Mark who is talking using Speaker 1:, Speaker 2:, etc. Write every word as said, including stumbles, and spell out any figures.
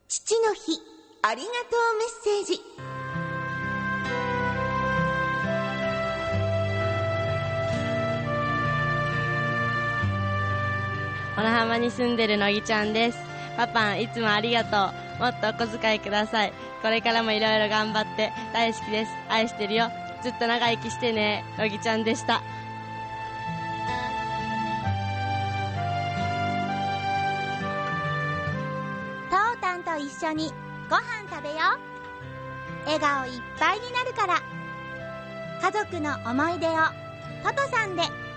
Speaker 1: 父の日ありがとうメッセージ。
Speaker 2: 小名浜に住んでるのぎちゃんです。パパンいつもありがとう。もっとお小遣いください。これからもいろいろ頑張って大好きです。愛してるよ。ずっと長生きしてね。のぎちゃんでした。
Speaker 3: トータンと一緒にご飯食べよう。笑顔いっぱいになるから。家族の思い出をトトさんで。